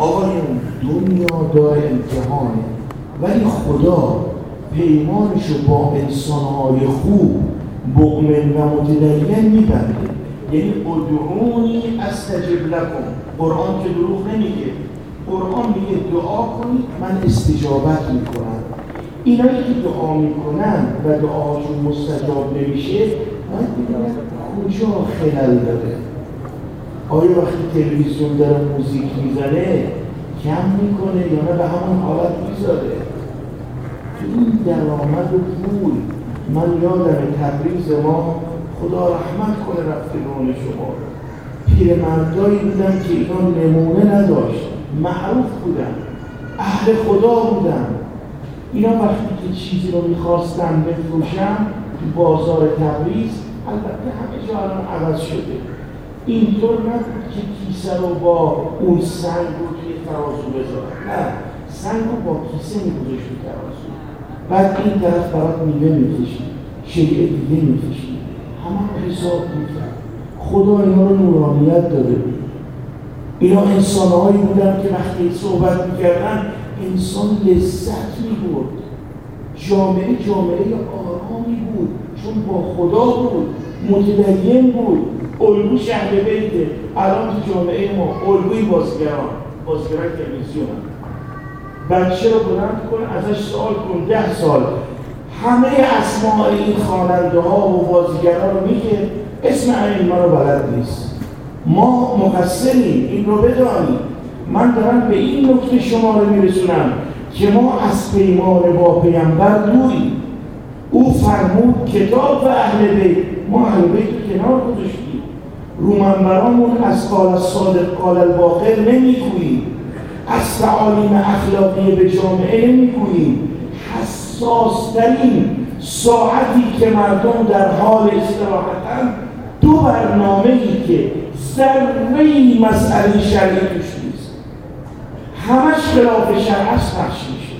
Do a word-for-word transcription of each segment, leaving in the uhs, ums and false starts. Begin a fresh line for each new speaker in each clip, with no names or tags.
آقایون دنیا داره امتحانه، ولی خدا پیمانشو با انسانهای خوب مؤمن و متدین میبنده. یعنی ادعونی استجب لکم، قرآن که دروغ نمیگه، قرآن میگه دعا کنید من استجابت میکنم. اینایی که دعا میکنن و دعاشون مستجاب نمیشه باید ببینن کجا خلل داره. آیا وقتی تلویزیون داره موزیک میزنه کم میکنه یا نه به همون حالت میذاره؟ این درآمد و پول، من یادم تبریز ما خدا رحمت کنه رفتگان شما، پیرمردایی بودن که اینا نمونه نداشت، معروف بودن، اهل خدا بودن. اینا وقتی که چیزی رو میخواستن بفروشن تو بازار تبریز، البته همه جا الان عوض شده، اینطور نبود که کیسه رو با اون سنگ رو توی ترازو بذارن، نه، سنگ رو با کیسه میگذاشت توی ترازو، بعد این طرف برات میوه میکشید، شیء دیگه میکشید، همه رو حساب میکرد. خدا اینا رو نورانیت داده بود. اینا انسانهایی بودن که وقتی صحبت میکردن انسان لذت میبرد. جامعه جامعه آرامی بود چون با خدا بود، متدین بود، الگوش اهل بیته. الان تو جامعه ما الگوی بازیگران، بازیگران تلویزیون، بچه رو بلند کن ازش سوال کن، ده سال همه اسماء این خواننده ها و بازیگران رو میگه، اسم این ما رو بلد نیست. ما مقصریم، این رو بدانیم. من دارم به این نکته شما رو میرسونم که ما از پیمان با پیامبر دوریم. او فرمود کتاب و اهل بیت، ما اهل بیت رو کنار گذاشتیم، رو منبرامون از قال الصادق قال الباقر نمیگوییم، از تعالیم اخلاقی به جامعه نمیگوییم. حساسترین ساعتی که مردم در حال استراحتن، دو برنامه‌ای که ذره‌ای مسئله شرعی توش نیست، همش خلاف شرع است پخش میشه.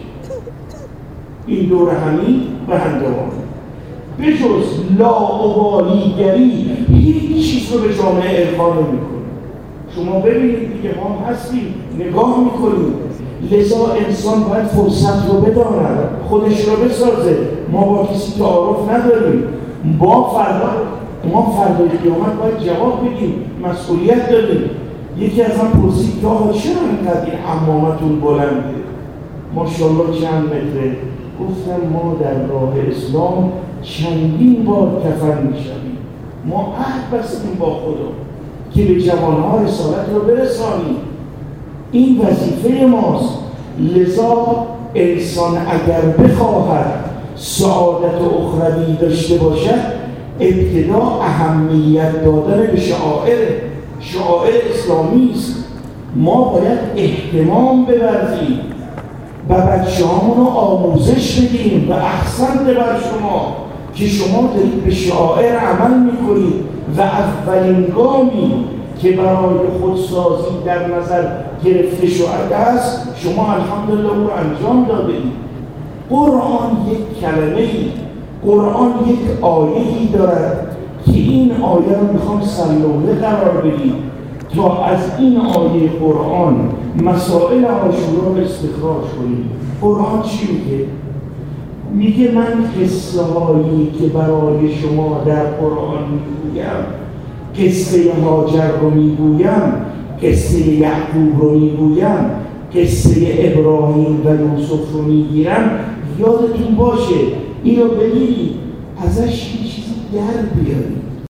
این دور همی و هندوان به جز لاابالیگری هیچ چیز رو به جامعه ارفا نمی‌کنه. شما ببینید دیگه، ما هستیم نگاه میکنیم. لذا انسان باید فرصت رو بداند، خودش رو بسازه. ما با کسی تعارف نداریم. ما فردا ما فردای قیامت باید جواب بدیم، مسئولیت داریم. یکی از هم پرسید که آقا چرا اینقدر این حمامتون بلنده؟ ماشاءالله چند متره؟ گفتم ما در راه اسلام چندین بار کفن میشویم. ما عهد بستیم با خدا که به جوانها رسالت رو برسانیم. این وظیفه ماست. لذا انسان اگر بخواهد سعادت اخروی داشته باشد، ابتدا اهمیت دادن به شعائر شعائر اسلامی است. ما باید اهتمام بورزیم و بچه هامون رو آموزش بدیم و احسنت بر شما که شما دارید به شعائر عمل میکنید و اولین گامی که برای خودسازی در نظر گرفته شده است شما الحمدلله او رو انجام دادید. قرآن یک کلمه، قرآن یک آیه‌ای دارد که این آیه رو میخوام سلوله قرار بدید تا از این آیه قرآن مسائل عاشورا رو استخراج کنید. قرآن چی میگه؟ میگه من قصه هایی که برای شما در قرآن میگویم، قصه هاجر رو میگویم، قصه یعقوب رو میگویم، قصه ابراهیم و یوسف رو میگیرم، یادتون باشه اینو بگیرید، ازش یه چیزی در بیارید.